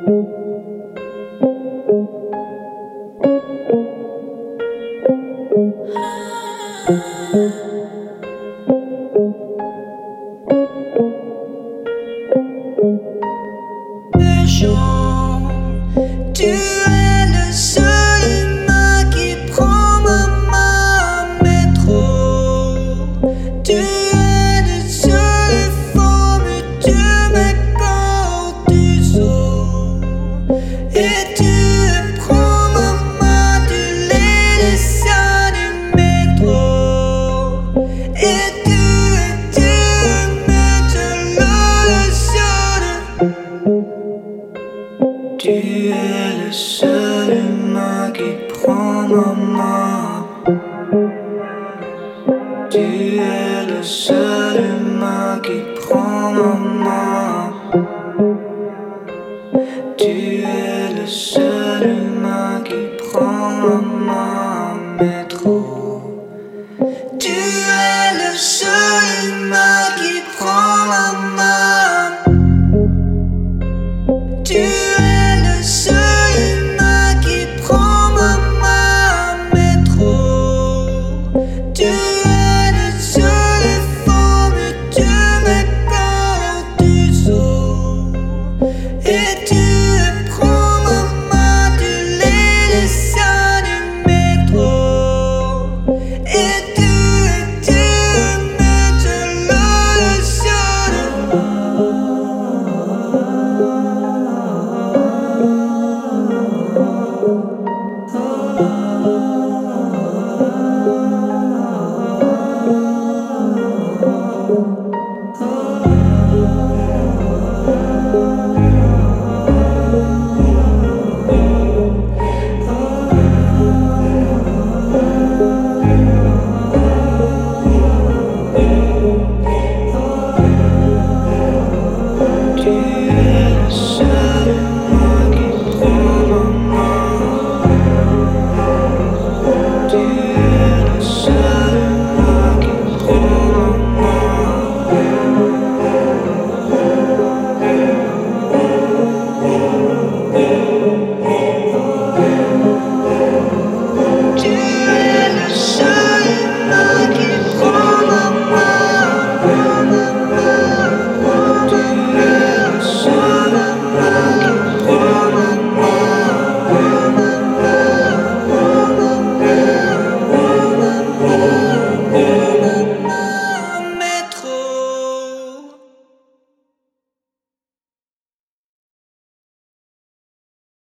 Tu es le seul humain qui prend ma main, métro. Tu es le seul forme, tu m'écortes du zoo. Et tu prends ma main, tu les laisses du métro. Et tu mets de l'eau. Tu es le seul humain qui prend ma main. Tu es le seul humain qui prend ma main. Tu es le seul humain qui prend ma main, métro. Tu es le seul humain qui prend ma main. Tu es le seul humain qui prend ma main, métro. Tu es le seul forme, tu m'écortes du zoo. Et tu